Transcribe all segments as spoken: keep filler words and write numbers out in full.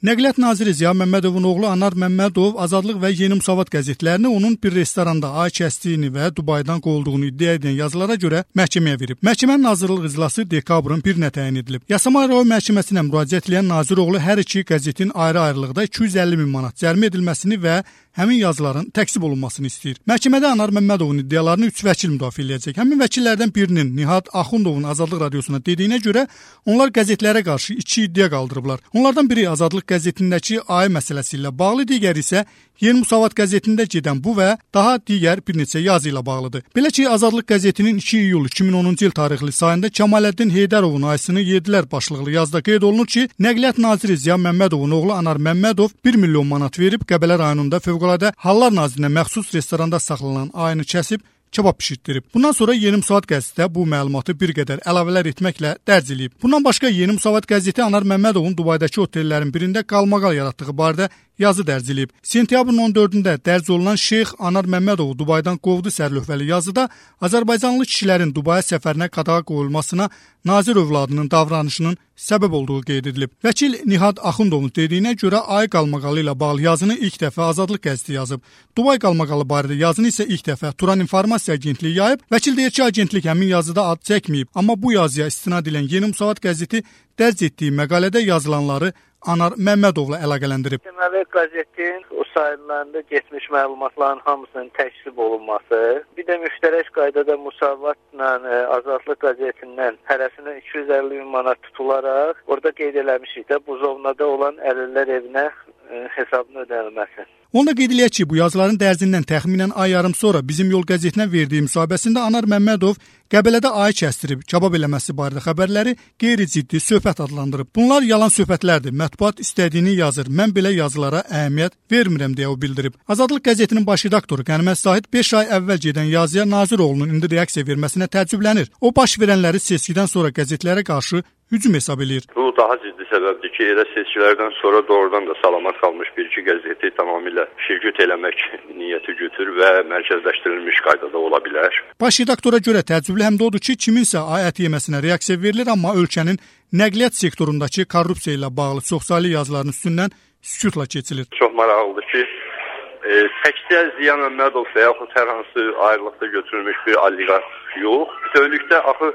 Nəqliyyat naziri Ziya Məmmədovun oğlu Anar Məmmədov Azadlıq və Yeni Müsavat qəzetlərini onun bir restoranda ay kəsdiyini və Dubaydan qovulduğunu iddia edən yazılara görə məhkəməyə verib. Məhkəmənin nazirlik iclası dekabrın birinə təyin edilib. Yasama rayon məhkəməsinə müraciət edən nazir oğlu hər iki qəzetin ayrı-ayrılıqda iki yüz əlli min manat cərimə edilməsini və həmin yazıların təksib olunmasını istəyir. Məhkəmədə Anar Məmmədovun iddialarını üç vəkil müdafiə edəcək. Həmin vəkillərdən birinin Nihat Axundovun Azadlıq radiosuna dediyinə görə onlar qəzetlərə qarşı iki iddia qaldırıblar. Onlardan biri Azadlıq qəzetindəki ay məsələsi ilə bağlı, digəri isə Yeni Müsavat qəzetində gedən bu və daha digər bir neçə yazı ilə bağlıdır. Belə ki, Azadlıq qəzetinin iki iyul iki min onuncu il tarixli sayında Kemaləddin Heydərovun Aysını Yedilər başlıqlı yazıda qeyd olunur ki, Nəqliyyat naziri Ziya Məmmədovun oğlu Anar Məmmədov bir milyon manat verib Qəbələ rayonunda Fövqəladə Hallar Nazirinə məxsus restoranda saxlanılan ayını kəsib kebab bişirtdirib. Bundan sonra Yeni Müsavat qəzeti bu məlumatı bir qədər əlavələr etməklə dərc edib. Bundan başqa Yeni Müsavat qəzeti Anar Məmmədovun Dubaydakı otellərin birində qalmaqal yaratdığı barədə yazı dərc edib. Sentyabrın on dördündə dərc olunan Şeyx Anar Məmmədovu Dubaydan qovdu sərlövhəli yazıda Azərbaycanlı kişilərin Dubaya səfərinə qadağa qoyulmasına nazir övladının davranışının səbəb olduğu qeyd edilib. Vəkil Nihat Axundovun dediyinə görə ay qalmaqalı ilə bağlı yazını ilk dəfə Azadlıq qəzeti yazıb. Dubay qalmaqalı barədə yazını isə ilk dəfə Turan İnformasiya Agentliyi yayıb. Vəkil deyir ki, agentlik həmin yazıda ad çəkməyib, amma bu yazıya istinad edən Yeni Müsavat qəzeti dərc etdiyi məqalədə yazılanları Anar Məmmədovla əlaqələndirib. Deməli, qəzetin o sayılarında getmiş məlumatların hamısının təksib olunması, bir də müştərək qaydada Müsavatla Azadlıq qəzetindən hərəsindən iki yüz əlli min manat tutularaq, orada qeyd eləmişik də Buzovnada olan əlillər evinə hesabını ödənilməsi. Onu da qeyd eləyək ki, bu yazıların dərzindən təxminən ay yarım sonra Bizim Yol qəzetinə verdiyi müsahibəsində Anar Məmmədov Qəbələdə ayı kəsdirib, kebab eləməsi barədə xəbərləri qeyri-ciddi söhbət adlandırıb. Bunlar yalan söhbətlərdir. Mətbuat istədiyini yazır. Mən belə yazılara əhəmiyyət vermirəm deyə o bildirib. Azadlıq qəzetinin baş redaktoru Qənimət Zahid beş ay əvvəl gedən yazıya Naziroğlunun indi reaksiya verməsinə təəccüblənir. O baş verənləri seçkidən sonra qəzetlərə qarşı hücum hesab edir. Bu daha ciddi səbəbdir ki, elə seçkilərdən sonra doğrudan da salamat qalmış bir iki qəzeti tamamilə şirkət eləmək niyyəti gütür və mərkəzləşdirilmiş qaydada ola bilər. Baş redaktora görə təəccüblü həm də odur ki, kiminsə ay ət yeməsinə reaksiya verilir, amma ölkənin nəqliyyat sektorundakı korrupsiya ilə bağlı çoxsaylı yazıların üstündən sükutla keçilir. Çox maraqlıdır ki, e, təkcə Ziya Məmmədov və yaxud hər hansı ayrılıqda götürülmüş bir oliqarx yox. Bütövlükdə axı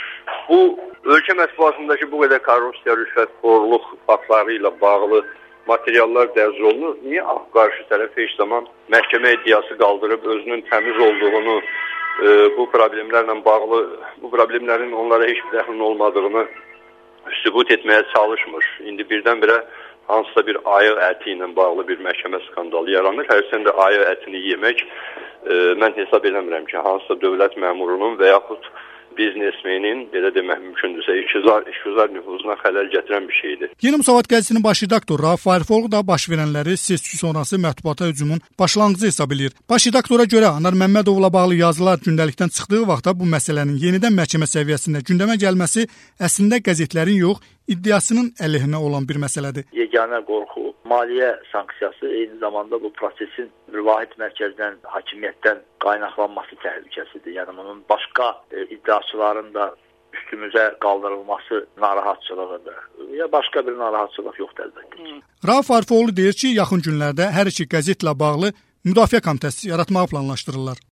bu ölkə mətbuatındakı bu qədər korrupsiya, rüşvətxorluq faktları ilə bağlı materiallar dərc olunur. Niyə qarşı tərəf heç zaman məhkəmə iddiası qaldırıb özünün təmiz olduğunu, e, bu problemlərlə bağlı, bu problemlərin onlara heç bir dəxlin olmadığını sübut etməyə çalışmır. İndi birdən-birə hansısa bir ayı əti ilə bağlı bir məhkəmə skandalı yaranır. Hərsən də ayı ətini yemək e, mən hesab eləmirəm ki, hansısa dövlət məmurunun və yaxud biznesmenin, belə demək mümkündürsə, işgüzar, işgüzar nüfuzuna xələl gətirən bir şeydir. Yeni Müsavat qəzetinin baş redaktoru Rauf Farifoğlu da baş verənləri seçki sonrası mətbuata hücumun başlanğıcı hesab edir. Baş redaktora görə Anar Məmmədovla bağlı yazılar gündəlikdən çıxdığı vaxtda bu məsələnin yenidən məhkəmə səviyyəsində gündəmə gəlməsi əslində qəzetlərin yox, iddiasının əleyhinə olan bir məsələdir. Yeganə qorxu maliyyə sanksiyası, eyni zamanda bu prosesin bir vahid mərkəzdən, hakimiyyətdən qaynaqlanması təhlükəsidir. Yəni bunun başqa e, iddiaçıların da üstümüzə qaldırılması narahatçılığıdır. Ya başqa bir narahatçılıq yoxdur əlbəttə. Rauf Farifoğlu deyir ki, yaxın günlərdə hər iki qəzetlə bağlı müdafiə komitəsi yaratmağı planlaşdırırlar.